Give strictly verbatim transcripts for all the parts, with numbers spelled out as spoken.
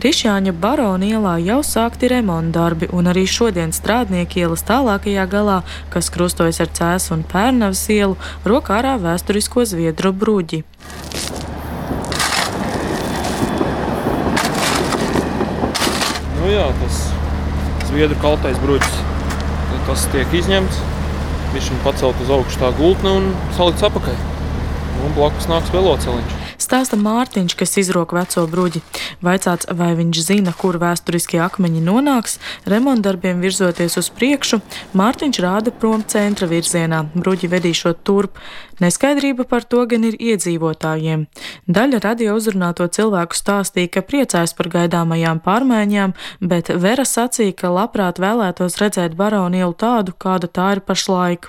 Krišjāņa Barona ielā jau sākti remontdarbi, un arī šodien Strādnieku ielas tālākajā galā, kas krustojas ar Cēsu un Pērnavas ielu, rok ārā vēsturisko zviedru bruģi. Nu jā, tas zviedru kaltais bruģis, tas tiek izņemts, bišķiņ pacelt uz augšu tā gultne un salikts apakai. Un blakus nāks veloceliņš. Stāsta Mārtiņš, kas izrok veco bruģi. Vaicāts, vai viņš zina, kur vēsturiskie akmeņi nonāks, remontdarbiem virzoties uz priekšu, Mārtiņš rāda prom centra virzienā, bruģi vedīšot turp. Neskaidrība par to gan ir iedzīvotājiem. Daļa radio uzrunāto cilvēku stāstīja, ka priecājas par gaidāmajām pārmaiņām, bet Vera sacīja, ka labprāt vēlētos redzēt Barona ielu tādu, kāda tā ir pašlaik.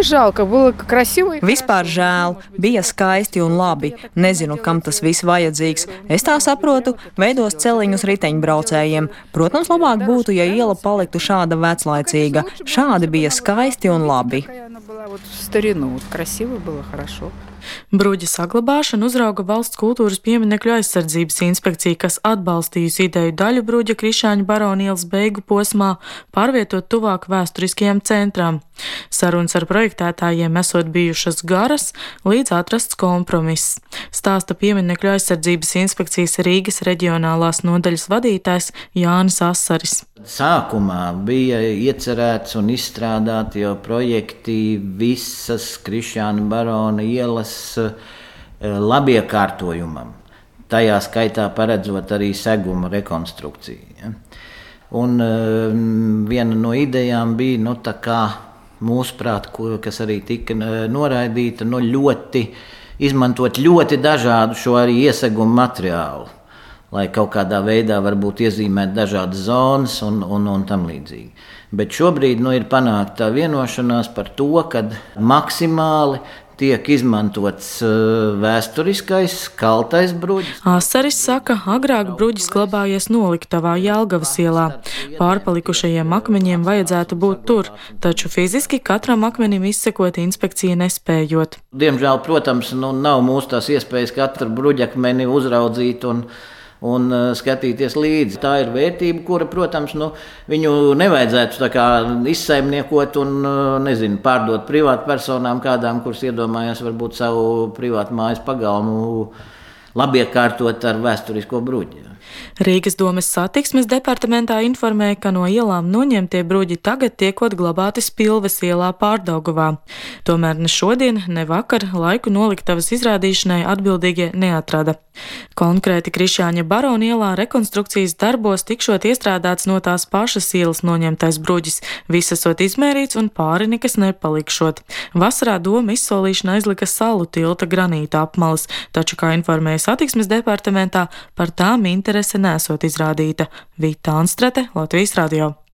Vispār žēl, bija skaisti un labi. Nezinu, kam tas viss vajadzīgs. Es tā saprotu, veidos celiņus riteņbraucējiem. Protams, labāk būtu, ja iela paliktu šāda veclaicīga. Šādi bija skaisti un labi. Bruģa saglabāšanu uzrauga Valsts kultūras pieminekļu aizsardzības inspekcija, kas atbalstījusi ideju daļu bruģa Krišjāņa Barona ielas beigu posmā pārvietot tuvāk vēsturiskajam centram. Sarunas ar projektētājiem esot bijušas garas, līdz atrasts kompromiss. Stāsta pieminekļu aizsardzības inspekcijas Rīgas reģionālās nodaļas vadītājs Jānis Asaris. Sākumā bija iecerēts un izstrādāti jau projekti visas Krišjāņa Barona ielas labiekārtojumam. Tajā skaitā paredzot arī seguma rekonstrukciju. Ja? Un um, viena no idejām bija, nu tā kā mūsuprāt, kas arī tika noraidīta, nu ļoti izmantot ļoti dažādu šo arī iesegumu materiālu, lai kaut kādā veidā varbūt iezīmēt dažādas zonas un, un, un tam līdzīgi. Bet šobrīd nu, ir panākta vienošanās par to, ka maksimāli tiek izmantots vēsturiskais kaltais bruģis. Asaris saka, agrāk bruģis glabājies noliktavā Jelgavas ielā. Pārpalikušajiem akmeņiem vajadzētu būt tur, taču fiziski katram akmenim izsekot inspekcija nespējot. Diemžēl, protams, nu, nav mūsu tās iespējas katru bruģakmeni uzraudzīt un un skatīties līdzi. Tā ir vērtība, kura, protams, nu, viņu nevajadzētu tā kā izsaimniekot un, nezinu, pārdot privātpersonām kādām, kuras iedomājās varbūt savu privātu mājas pagalmu labiekārtot ar vēsturisko bruģi. Rīgas domes satiksmes departamentā informēja, ka no ielām noņemtie bruģi tagad tiekot glabāti Spilves ielā Pārdaugavā. Tomēr ne šodien, ne vakar laiku noliktavas izrādīšanai atbildīgie neatrada. Konkrēti Krišjāņa Barona ielā rekonstrukcijas darbos tikšot iestrādāts no tās pašas ielas noņemtais bruģis, viss esot izmērīts un pāri nekas nepalikšot. Vasarā doma izsolīšana aizlika salu tilta granīta apmalas, taču, kā informēja satiksmes departamentā, par tām interese nesot izrādīta. Vita Anstrate, Latvijas radio.